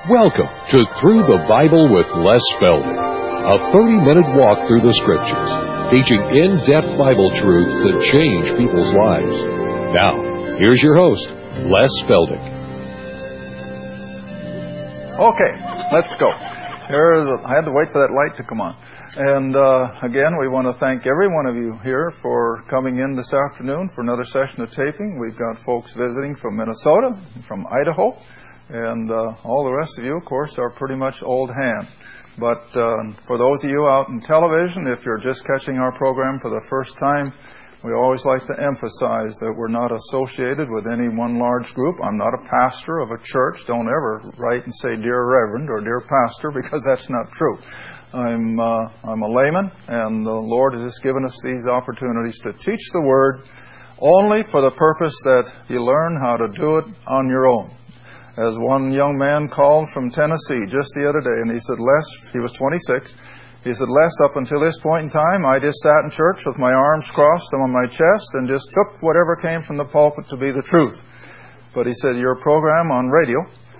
Welcome to Through the Bible with Les Feldick, a 30-minute walk through the Scriptures, teaching in-depth Bible truths that change people's lives. Now, here's your host, Les Feldick. Okay, let's go. I had to wait for that light to come on. And again, we want to thank every one of you here for coming in this afternoon for another session of taping. We've got folks visiting from Minnesota, from Idaho, and all the rest of you, of course, are pretty much old hand. But for those of you out in television, if you're just catching our program for the first time, we always like to emphasize that we're not associated with any one large group. I'm not a pastor of a church. Don't ever write and say, Dear Reverend or Dear Pastor, because that's not true. I'm a layman, and the Lord has given us these opportunities to teach the Word only for the purpose that you learn how to do it on your own. As one young man called from Tennessee just the other day, and he said, Les, he was 26, he said, Les, up until this point in time, I just sat in church with my arms crossed on my chest and just took whatever came from the pulpit to be the truth. But he said, your program on radio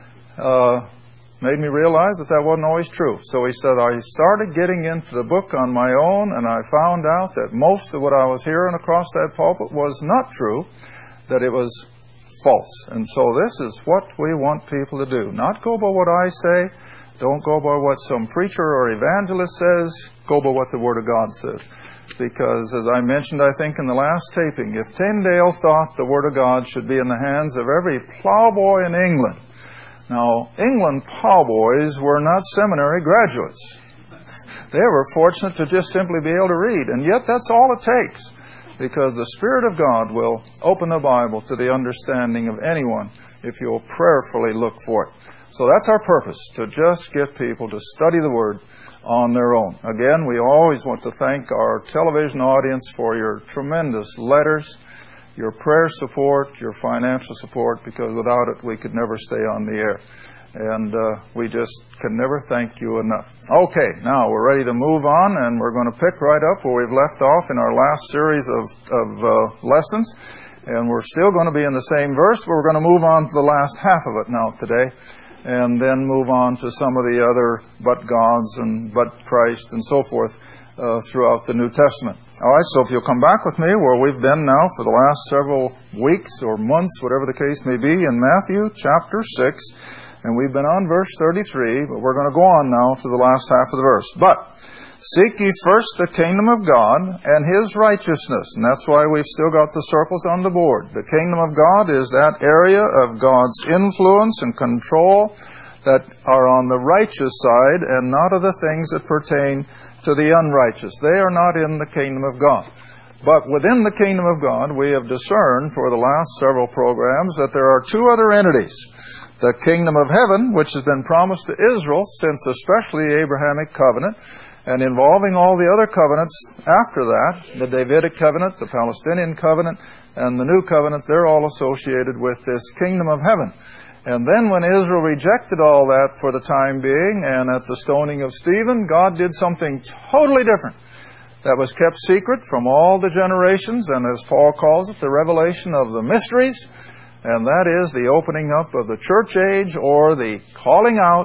made me realize that wasn't always true. So he said, I started getting into the book on my own, and I found out that most of what I was hearing across that pulpit was not true, that it was false. And so this is what we want people to do. Not go by what I say. Don't go by what some preacher or evangelist says. Go by what the Word of God says. Because, as I mentioned, I think, in the last taping, if Tyndale thought the Word of God should be in the hands of every plowboy in England. Now, England plowboys were not seminary graduates. They were fortunate to just simply be able to read. And yet that's all it takes. Because the Spirit of God will open the Bible to the understanding of anyone if you'll prayerfully look for it. So that's our purpose, to just get people to study the Word on their own. Again, we always want to thank our television audience for your tremendous letters, your prayer support, your financial support, because without it we could never stay on the air. And we just can never thank you enough. Okay, now we're ready to move on, and we're going to pick right up where we've left off in our last series of lessons. And we're still going to be in the same verse, but we're going to move on to the last half of it now today, and then move on to some of the other but gods and but Christ and so forth throughout the New Testament. All right, so if you'll come back with me where we've been now for the last several weeks or months, whatever the case may be, in Matthew chapter 6, and we've been on verse 33, but we're going to go on now to the last half of the verse. But seek ye first the kingdom of God and His righteousness. And that's why we've still got the circles on the board. The kingdom of God is that area of God's influence and control that are on the righteous side and not of the things that pertain to the unrighteous. They are not in the kingdom of God. But within the kingdom of God, we have discerned for the last several programs that there are two other entities. The kingdom of heaven, which has been promised to Israel since especially the Abrahamic covenant, and involving all the other covenants after that, the Davidic covenant, the Palestinian covenant, and the new covenant, they're all associated with this kingdom of heaven. And then when Israel rejected all that for the time being, and at the stoning of Stephen, God did something totally different that was kept secret from all the generations, and as Paul calls it, the revelation of the mysteries, and that is the opening up of the church age, or the calling out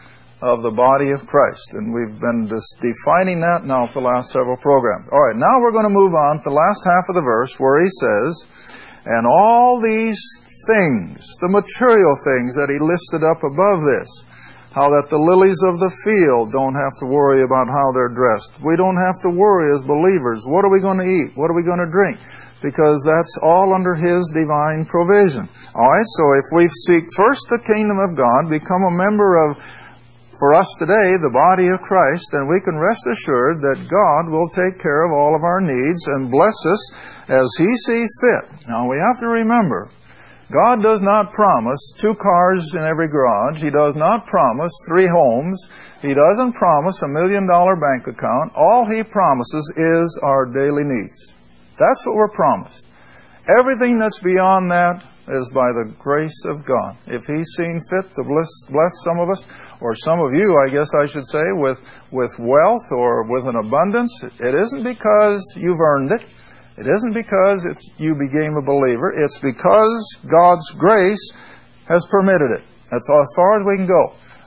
of the body of Christ. And we've been defining that now for the last several programs. All right, now we're going to move on to the last half of the verse where he says, and all these things, the material things that he listed up above this, how that the lilies of the field don't have to worry about how they're dressed. We don't have to worry as believers. What are we going to eat? What are we going to drink? Because that's all under His divine provision. All right, so if we seek first the kingdom of God, become a member of, for us today, the body of Christ, then we can rest assured that God will take care of all of our needs and bless us as He sees fit. Now, we have to remember, God does not promise 2 cars in every garage. He does not promise 3 homes. He doesn't promise $1 million bank account. All He promises is our daily needs. That's what we're promised. Everything that's beyond that is by the grace of God. If He's seen fit to bless some of us, or some of you, I guess I should say, with wealth or with an abundance, it isn't because you've earned it. It isn't because you became a believer. It's because God's grace has permitted it. That's as far as we can go.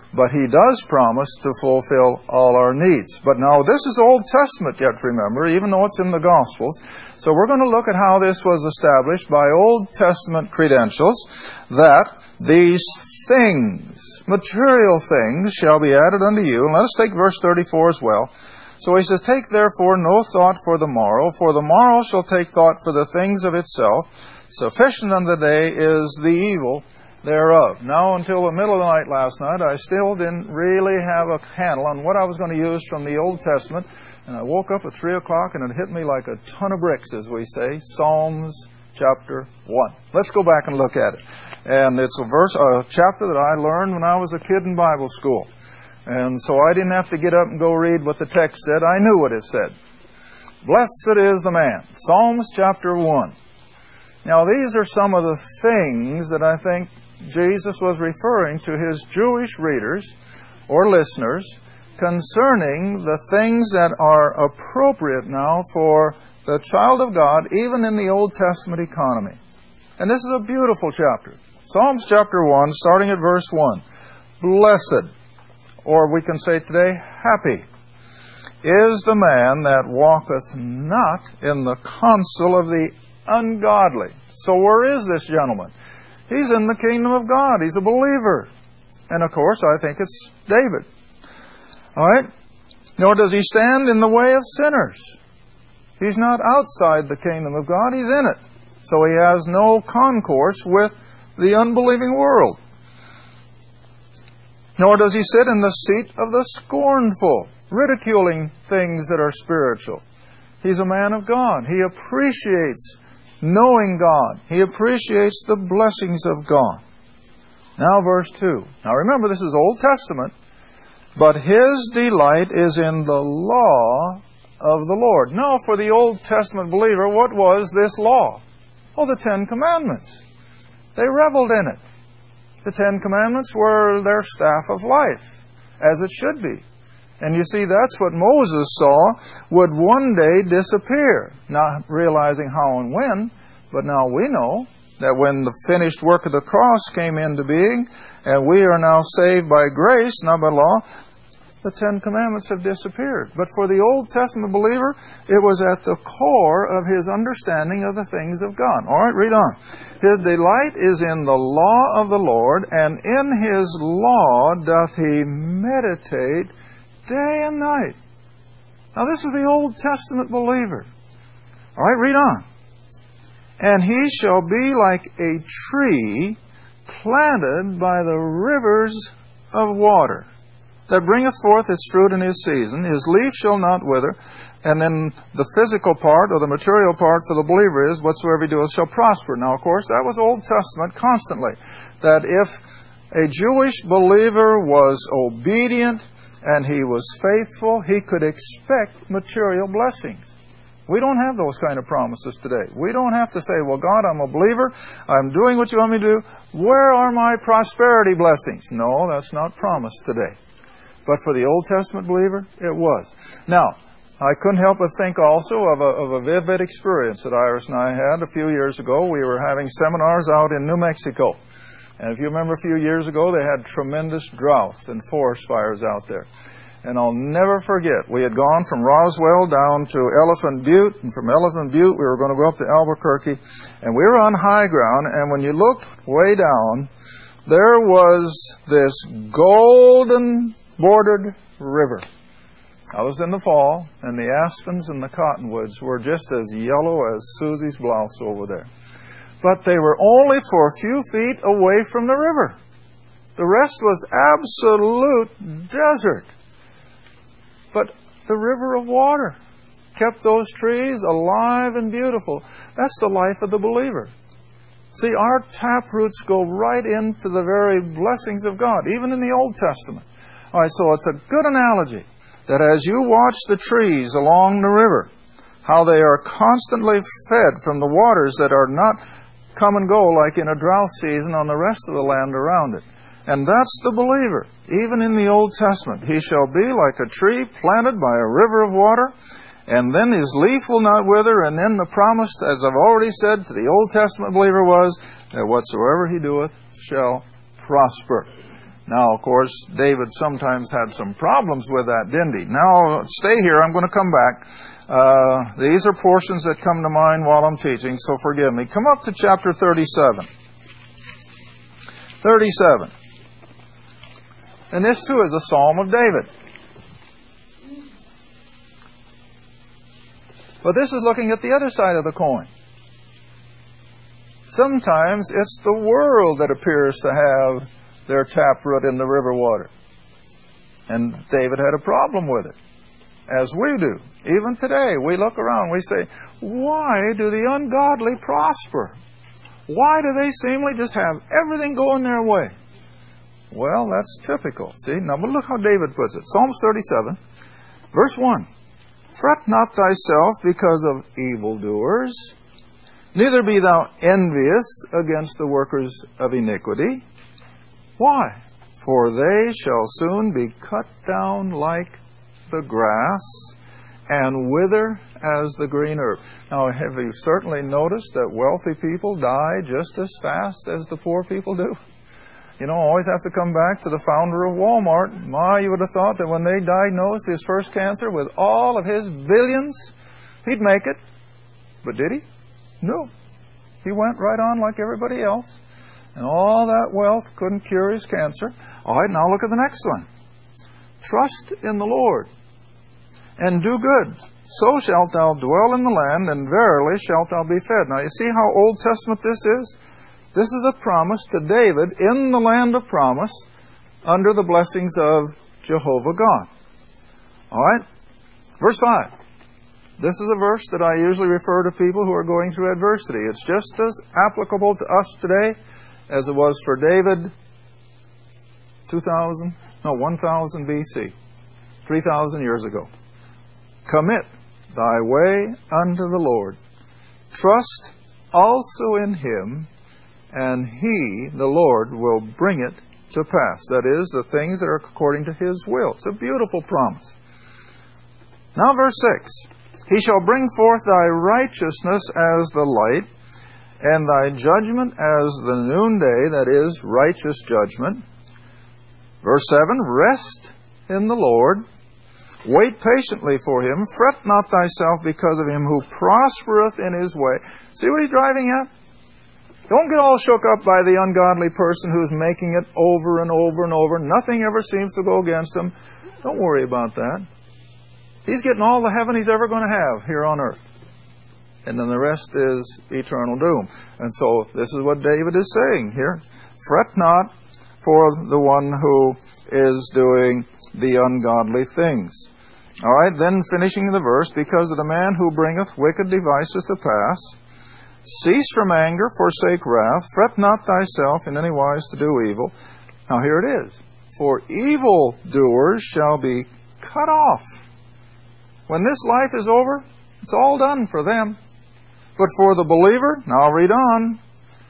But He does promise to fulfill all our needs. But now this is Old Testament yet, remember, even though it's in the Gospels. So we're going to look at how this was established by Old Testament credentials, that these things, material things, shall be added unto you. And let us take verse 34 as well. So he says, Take therefore no thought for the morrow shall take thought for the things of itself. Sufficient unto the day is the evil thereof. Now, until the middle of the night last night, I still didn't really have a handle on what I was going to use from the Old Testament. And I woke up at 3 o'clock and it hit me like a ton of bricks, as we say. Psalms chapter 1. Let's go back and look at it. And it's a chapter that I learned when I was a kid in Bible school. And so I didn't have to get up and go read what the text said. I knew what it said. Blessed is the man. Psalms chapter 1. Now these are some of the things that I think Jesus was referring to His Jewish readers or listeners concerning the things that are appropriate now for the child of God, even in the Old Testament economy. And this is a beautiful chapter. Psalms chapter 1, starting at verse 1. Blessed, or we can say today, happy, is the man that walketh not in the counsel of the ungodly. So where is this gentleman? He's in the kingdom of God. He's a believer. And of course, I think it's David. All right? Nor does he stand in the way of sinners. He's not outside the kingdom of God. He's in it. So he has no concourse with the unbelieving world. Nor does he sit in the seat of the scornful, ridiculing things that are spiritual. He's a man of God. He appreciates knowing God. He appreciates the blessings of God. Now verse 2. Now remember, this is Old Testament. But his delight is in the law of the Lord. Now for the Old Testament believer, what was this law? Oh, the Ten Commandments. They reveled in it. The Ten Commandments were their staff of life, as it should be. And you see, that's what Moses saw would one day disappear. Not realizing how and when, but now we know that when the finished work of the cross came into being, and we are now saved by grace, not by law, the Ten Commandments have disappeared. But for the Old Testament believer, it was at the core of his understanding of the things of God. All right, read on. His delight is in the law of the Lord, and in His law doth he meditate day and night. Now this is the Old Testament believer. All right, read on. And he shall be like a tree planted by the rivers of water, that bringeth forth its fruit in his season. His leaf shall not wither. And then the physical part, or the material part for the believer is, whatsoever he doeth shall prosper. Now, of course, that was Old Testament constantly. That if a Jewish believer was obedient and he was faithful, he could expect material blessings. We don't have those kind of promises today. We don't have to say, well, God, I'm a believer. I'm doing what you want me to do. Where are my prosperity blessings? No, that's not promised today. But for the Old Testament believer, it was. Now, I couldn't help but think also of a vivid experience that Iris and I had a few years ago. We were having seminars out in New Mexico. And if you remember a few years ago, they had tremendous droughts and forest fires out there. And I'll never forget, we had gone from Roswell down to Elephant Butte, and from Elephant Butte we were going to go up to Albuquerque, and we were on high ground, and when you looked way down, there was this golden bordered river. I was in the fall, and the aspens and the cottonwoods were just as yellow as Susie's blouse over there. But they were only for a few feet away from the river. The rest was absolute desert. But the river of water kept those trees alive and beautiful. That's the life of the believer. See, our tap roots go right into the very blessings of God, even in the Old Testament. All right, so it's a good analogy that as you watch the trees along the river, how they are constantly fed from the waters that are not come and go like in a drought season on the rest of the land around it. And that's the believer. Even in the Old Testament, he shall be like a tree planted by a river of water, and then his leaf will not wither. And then the promise, as I've already said, to the Old Testament believer was that whatsoever he doeth shall prosper. Now, of course, David sometimes had some problems with that, didn't he? Now, stay here. I'm going to come back. These are portions that come to mind while I'm teaching, so forgive me. Come up to chapter 37. 37. And this, too, is a psalm of David. But this is looking at the other side of the coin. Sometimes it's the world that appears to have their taproot in the river water. And David had a problem with it, as we do. Even today, we look around, we say, why do the ungodly prosper? Why do they seemingly just have everything going their way? Well, that's typical. See, now but look how David puts it. Psalms 37, verse 1. Fret not thyself because of evildoers, neither be thou envious against the workers of iniquity. Why? For they shall soon be cut down like the grass, and wither as the green herb. Now, have you certainly noticed that wealthy people die just as fast as the poor people do? You know, always have to come back to the founder of Walmart. You would have thought that when they diagnosed his first cancer with all of his billions, he'd make it. But did he? No. He went right on like everybody else. And all that wealth couldn't cure his cancer. All right, now look at the next one. Trust in the Lord, and do good. So shalt thou dwell in the land, and verily shalt thou be fed. Now you see how Old Testament this is? This is a promise to David in the land of promise under the blessings of Jehovah God. All right? Verse 5. This is a verse that I usually refer to people who are going through adversity. It's just as applicable to us today as it was for David 1000 BC, 3,000 years ago. Commit thy way unto the Lord. Trust also in Him, and He, the Lord, will bring it to pass. That is, the things that are according to His will. It's a beautiful promise. Now verse 6. He shall bring forth thy righteousness as the light, and thy judgment as the noonday, that is, righteous judgment. Verse 7. Rest in the Lord. Wait patiently for Him. Fret not thyself because of him who prospereth in his way. See what he's driving at? Don't get all shook up by the ungodly person who's making it over and over and over. Nothing ever seems to go against him. Don't worry about that. He's getting all the heaven he's ever going to have here on earth. And then the rest is eternal doom. And so this is what David is saying here. Fret not for the one who is doing the ungodly things. All right, then finishing the verse, because of the man who bringeth wicked devices to pass, cease from anger, forsake wrath, fret not thyself in any wise to do evil. Now here it is. For evildoers shall be cut off. When this life is over, it's all done for them. But for the believer, now read on,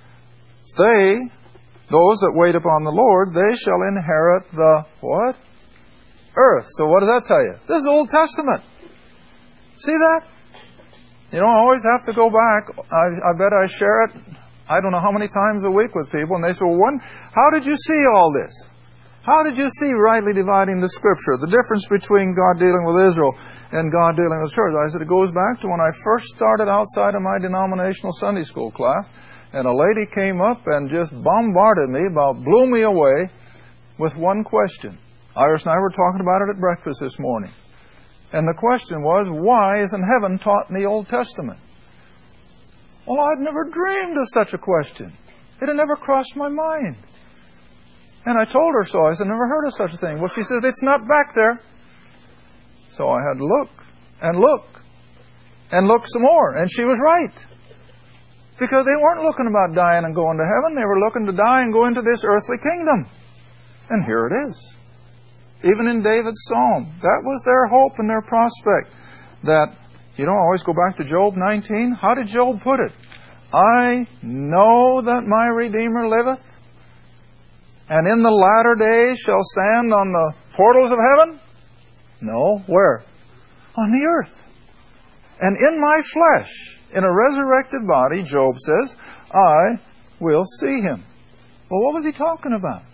those that wait upon the Lord, they shall inherit the what? Earth. So what does that tell you? This is Old Testament. See that? You know, I always have to go back. I bet I share it, I don't know how many times a week with people, and they say, well, how did you see all this? How did you see rightly dividing the Scripture? The difference between God dealing with Israel and God dealing with the church. I said, it goes back to when I first started outside of my denominational Sunday school class, and a lady came up and just bombarded me, about blew me away with one question. Iris and I were talking about it at breakfast this morning. And the question was, why isn't heaven taught in the Old Testament? Well, I'd never dreamed of such a question. It had never crossed my mind. And I told her so. I said, never heard of such a thing. Well, she said, it's not back there. So I had to look and look and look some more. And she was right. Because they weren't looking about dying and going to heaven. They were looking to die and go into this earthly kingdom. And here it is. Even in David's psalm, that was their hope and their prospect. That, you know, I always go back to Job 19. How did Job put it? I know that my Redeemer liveth, and in the latter days shall stand on the portals of heaven? No, where? On the earth. And in my flesh, in a resurrected body, Job says, I will see Him. Well, what was he talking about?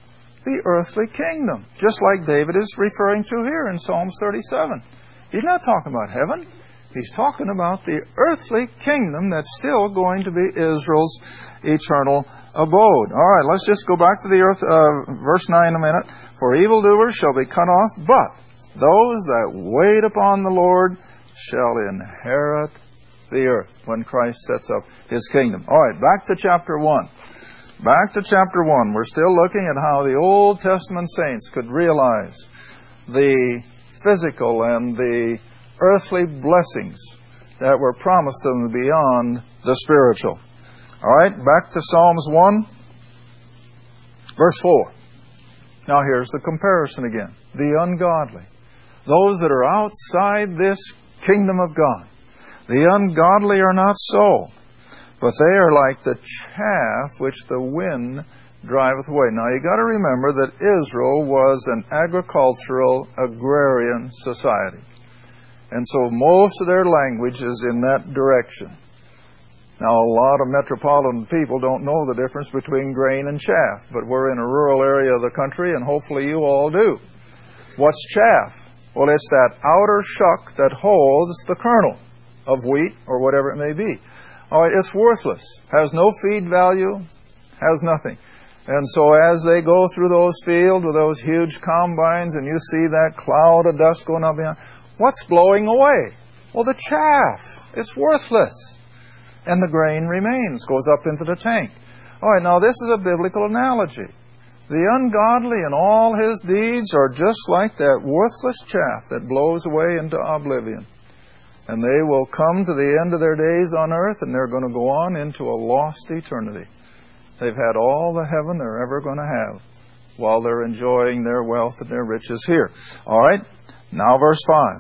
the earthly kingdom, just like David is referring to here in Psalms 37. He's not talking about heaven. He's talking about the earthly kingdom that's still going to be Israel's eternal abode. All right, let's just go back to the earth, verse 9 a minute. For evildoers shall be cut off, but those that wait upon the Lord shall inherit the earth when Christ sets up His kingdom. All right, back to chapter 1. Back to chapter 1. We're still looking at how the Old Testament saints could realize the physical and the earthly blessings that were promised them beyond the spiritual. All right, back to Psalms 1, verse 4. Now here's the comparison again. The ungodly. Those that are outside this kingdom of God. The ungodly are not so, but they are like the chaff which the wind driveth away. Now you got to remember that Israel was an agricultural, agrarian society. And so most of their language is in that direction. Now a lot of metropolitan people don't know the difference between grain and chaff, but we're in a rural area of the country and hopefully you all do. What's chaff? Well, it's that outer shuck that holds the kernel of wheat or whatever it may be. All right, it's worthless, has no feed value, has nothing. And so as they go through those fields with those huge combines and you see that cloud of dust going up behind, what's blowing away? Well, the chaff. It's worthless. And the grain remains, goes up into the tank. All right, now this is a biblical analogy. The ungodly in all his deeds are just like that worthless chaff that blows away into oblivion. And they will come to the end of their days on earth and they're going to go on into a lost eternity. They've had all the heaven they're ever going to have while they're enjoying their wealth and their riches here. All right, now verse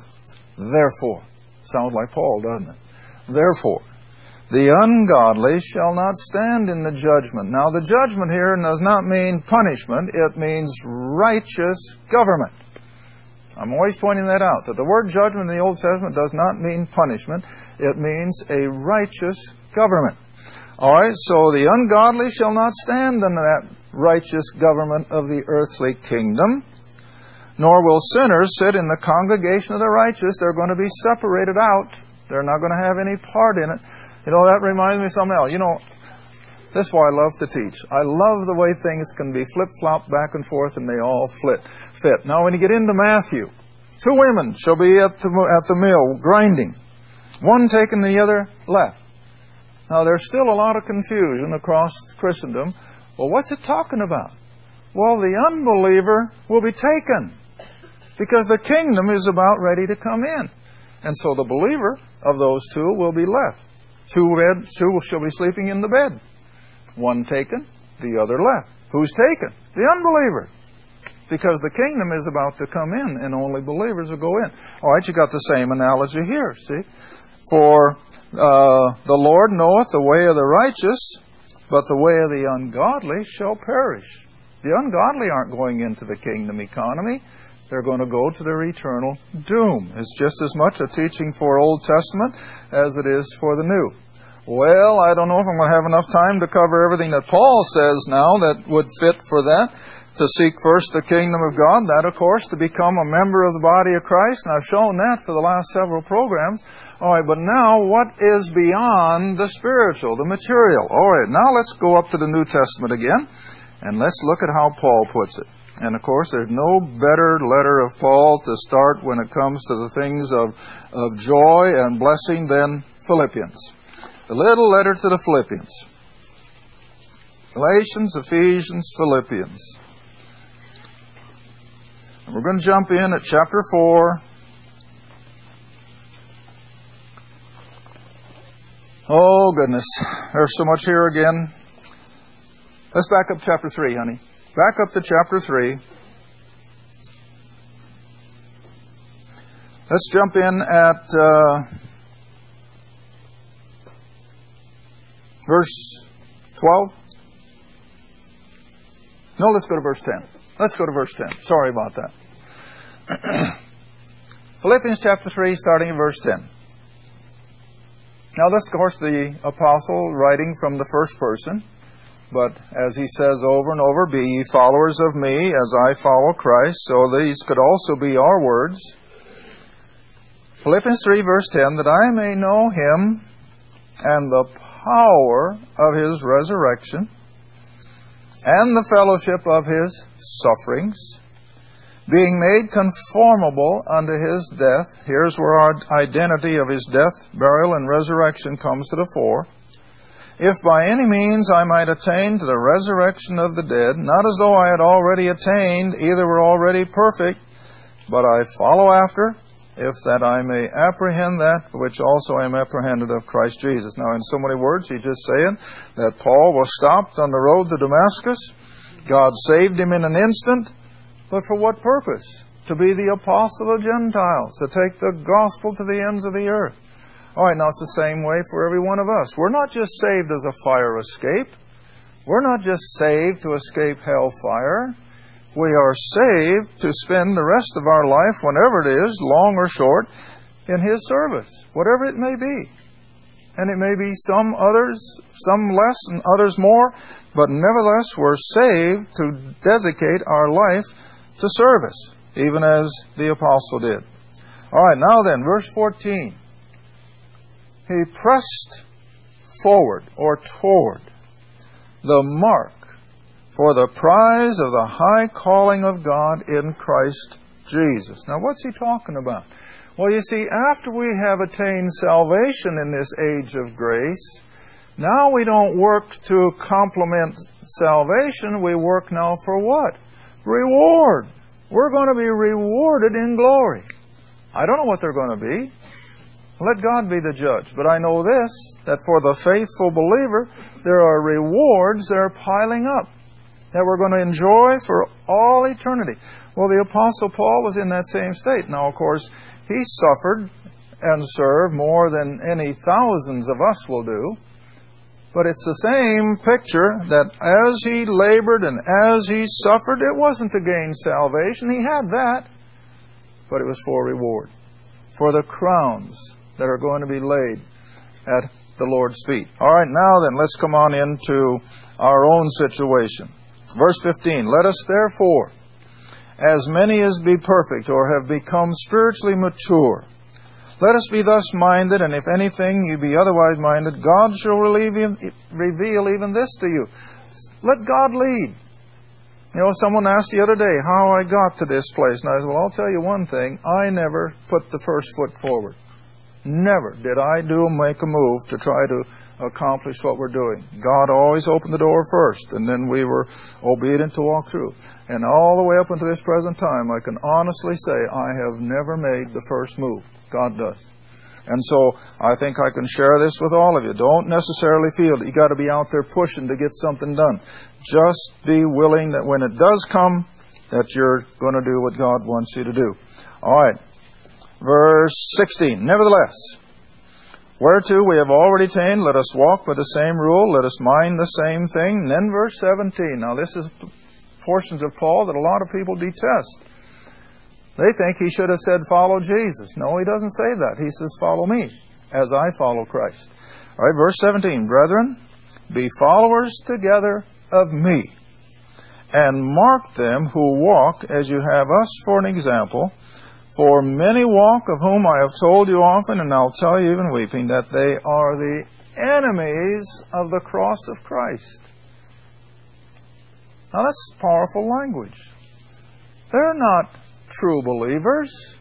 5. Therefore, sounds like Paul, doesn't it? Therefore, the ungodly shall not stand in the judgment. Now the judgment here does not mean punishment, it means righteous government. I'm always pointing that out, that the word judgment in the Old Testament does not mean punishment. It means a righteous government. All right, so the ungodly shall not stand in that righteous government of the earthly kingdom, nor will sinners sit in the congregation of the righteous. They're going to be separated out. They're not going to have any part in it. You know, that reminds me of something else. You know, this is why I love to teach. I love the way things can be flip-flopped back and forth and they all fit. Now when you get into Matthew, 2 women shall be at the mill grinding, one taking the other left. Now there's still a lot of confusion across Christendom. Well, what's it talking about? Well, the unbeliever will be taken because the kingdom is about ready to come in. And so the believer of those two will be left. Two shall be sleeping in the bed. One taken, the other left. Who's taken? The unbeliever. Because the kingdom is about to come in and only believers will go in. All right, you got the same analogy here, see? For the Lord knoweth the way of the righteous, but the way of the ungodly shall perish. The ungodly aren't going into the kingdom economy. They're going to go to their eternal doom. It's just as much a teaching for Old Testament as it is for the New. Well, I don't know if I'm going to have enough time to cover everything that Paul says now that would fit for that. To seek first the kingdom of God, that of course, to become a member of the body of Christ. And I've shown that for the last several programs. All right, but now what is beyond the spiritual, the material? All right, now let's go up to the New Testament again, and let's look at how Paul puts it. And of course, there's no better letter of Paul to start when it comes to the things of joy and blessing than Philippians. The little letter to the Philippians. Galatians, Ephesians, Philippians. And we're going to jump in at chapter 4. Oh, goodness. There's so much here again. Let's back up chapter 3, honey. Back up to chapter 3. Let's jump in at verse 12. No, let's go to verse 10. Let's go to verse 10. Sorry about that. Philippians chapter 3, starting in verse 10. Now, this, of course, the apostle writing from the first person. But as he says over and over, be ye followers of me as I follow Christ. So these could also be our words. Philippians 3 verse 10, that I may know Him and the power of His resurrection and the fellowship of His sufferings, being made conformable unto His death. Here's where our identity of His death, burial, and resurrection comes to the fore. If by any means I might attain to the resurrection of the dead, not as though I had already attained, either were already perfect, but I follow after, if that I may apprehend that for which also I am apprehended of Christ Jesus. Now, in so many words, he's just saying that Paul was stopped on the road to Damascus. God saved him in an instant. But for what purpose? To be the apostle of Gentiles, to take the gospel to the ends of the earth. All right, now it's the same way for every one of us. We're not just saved as a fire escape. We're not just saved to escape hellfire. We are saved to spend the rest of our life, whenever it is, long or short, in His service, whatever it may be. And it may be some others, some less and others more, but nevertheless we're saved to dedicate our life to service, even as the apostle did. All right, now then, verse 14. He pressed forward or toward the mark for the prize of the high calling of God in Christ Jesus. Now, what's he talking about? Well, you see, after we have attained salvation in this age of grace, now we don't work to complement salvation. We work now for what? Reward. We're going to be rewarded in glory. I don't know what they're going to be. Let God be the judge. But I know this, that for the faithful believer, there are rewards that are piling up, that we're going to enjoy for all eternity. Well, the Apostle Paul was in that same state. Now, of course, he suffered and served more than any thousands of us will do. But it's the same picture that as he labored and as he suffered, it wasn't to gain salvation. He had that. But it was for reward. For the crowns that are going to be laid at the Lord's feet. All right, now then, let's come on into our own situation. Verse 15, let us therefore, as many as be perfect or have become spiritually mature, let us be thus minded, and if anything you be otherwise minded, God shall reveal even this to you. Let God lead. You know, someone asked the other day how I got to this place. And I said, well, I'll tell you one thing. I never put the first foot forward. Never did I make a move to try to accomplish what we're doing. God always opened the door first, and then we were obedient to walk through. And all the way up until this present time, I can honestly say I have never made the first move. God does. And so I think I can share this with all of you. Don't necessarily feel that you got to be out there pushing to get something done. Just be willing that when it does come, that you're going to do what God wants you to do. All right. Verse 16, nevertheless, whereto we have already attained, let us walk by the same rule, let us mind the same thing. And then verse 17, now this is portions of Paul that a lot of people detest. They think he should have said, follow Jesus. No, he doesn't say that. He says, follow me, as I follow Christ. All right, verse 17, brethren, be followers together of me, and mark them who walk as you have us for an example. For many walk, of whom I have told you often, and I'll tell you even weeping, that they are the enemies of the cross of Christ. Now that's powerful language. They're not true believers.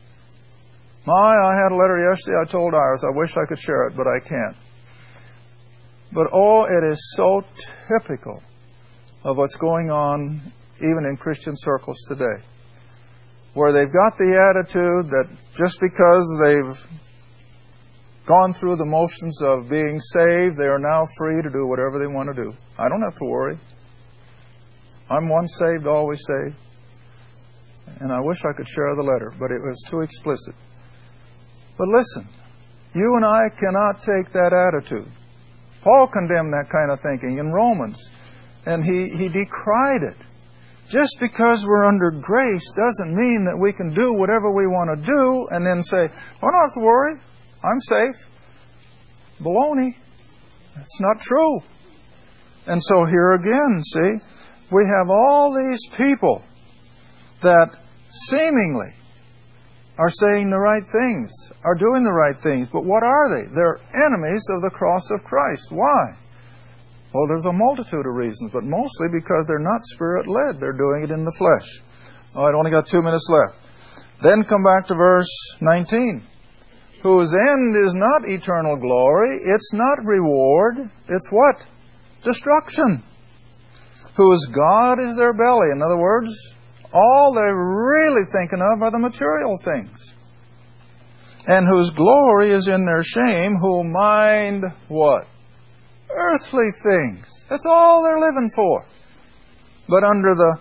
I had a letter yesterday. I told Iris, I wish I could share it, but I can't. But it is so typical of what's going on even in Christian circles today, where they've got the attitude that just because they've gone through the motions of being saved, they are now free to do whatever they want to do. I don't have to worry. I'm once saved, always saved. And I wish I could share the letter, but it was too explicit. But listen, you and I cannot take that attitude. Paul condemned that kind of thinking in Romans, and he decried it. Just because we're under grace doesn't mean that we can do whatever we want to do and then say, I don't have to worry, I'm safe. Baloney. It's not true. And so here again, see, we have all these people that seemingly are saying the right things, are doing the right things. But what are they? They're enemies of the cross of Christ. Why? Well, there's a multitude of reasons, but mostly because they're not Spirit-led. They're doing it in the flesh. All right, only got 2 minutes left. Then come back to verse 19. Whose end is not eternal glory. It's not reward. It's what? Destruction. Whose God is their belly. In other words, all they're really thinking of are the material things. And whose glory is in their shame, who mind what? Earthly things. That's all they're living for. But under the,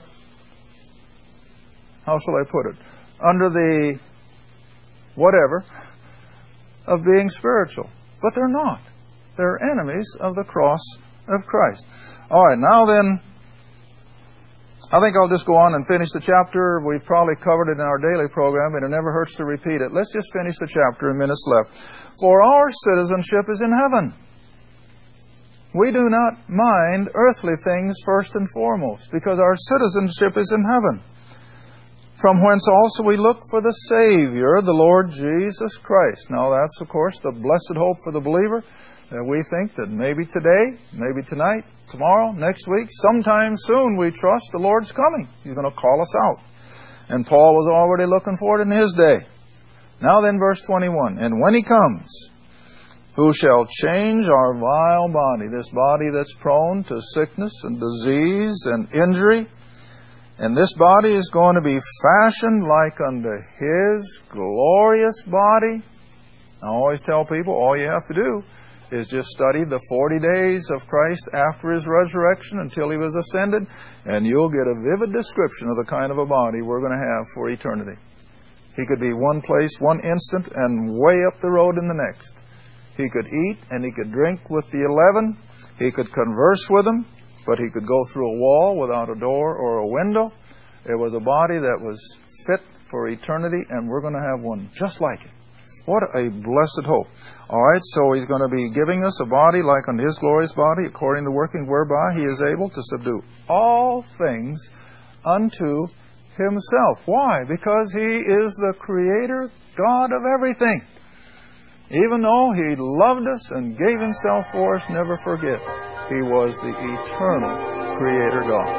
how shall I put it? Under the whatever of being spiritual. But they're not. They're enemies of the cross of Christ. All right, now then, I think I'll just go on and finish the chapter. We've probably covered it in our daily program, but it never hurts to repeat it. Let's just finish the chapter in minutes left. For our citizenship is in heaven. We do not mind earthly things first and foremost, because our citizenship is in heaven. From whence also we look for the Savior, the Lord Jesus Christ. Now that's, of course, the blessed hope for the believer, that we think that maybe today, maybe tonight, tomorrow, next week, sometime soon, we trust the Lord's coming. He's going to call us out. And Paul was already looking for it in his day. Now then, verse 21. And when He comes, who shall change our vile body, this body that's prone to sickness and disease and injury, and this body is going to be fashioned like unto His glorious body. I always tell people, all you have to do is just study the 40 days of Christ after His resurrection until He was ascended, and you'll get a vivid description of the kind of a body we're going to have for eternity. He could be one place, one instant, and way up the road in the next. He could eat and He could drink with the 11. He could converse with them, but He could go through a wall without a door or a window. It was a body that was fit for eternity, and we're going to have one just like it. What a blessed hope. All right, so He's going to be giving us a body like unto His glorious body, according to the working whereby He is able to subdue all things unto Himself. Why? Because He is the Creator God of everything. Even though He loved us and gave Himself for us, never forget, He was the eternal Creator God.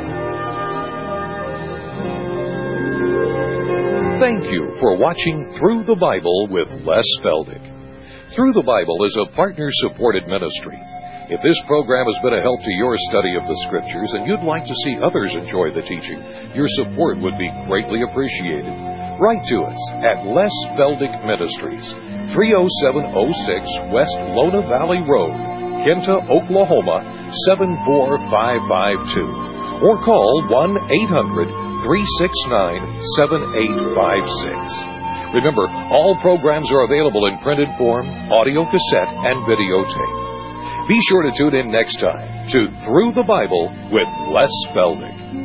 Thank you for watching Through the Bible with Les Feldick. Through the Bible is a partner-supported ministry. If this program has been a help to your study of the Scriptures and you'd like to see others enjoy the teaching, your support would be greatly appreciated. Write to us at Les Feldick Ministries, 30706 West Lona Valley Road, Kinta, Oklahoma, 74552. Or call 1-800-369-7856. Remember, all programs are available in printed form, audio cassette, and videotape. Be sure to tune in next time to Through the Bible with Les Feldick.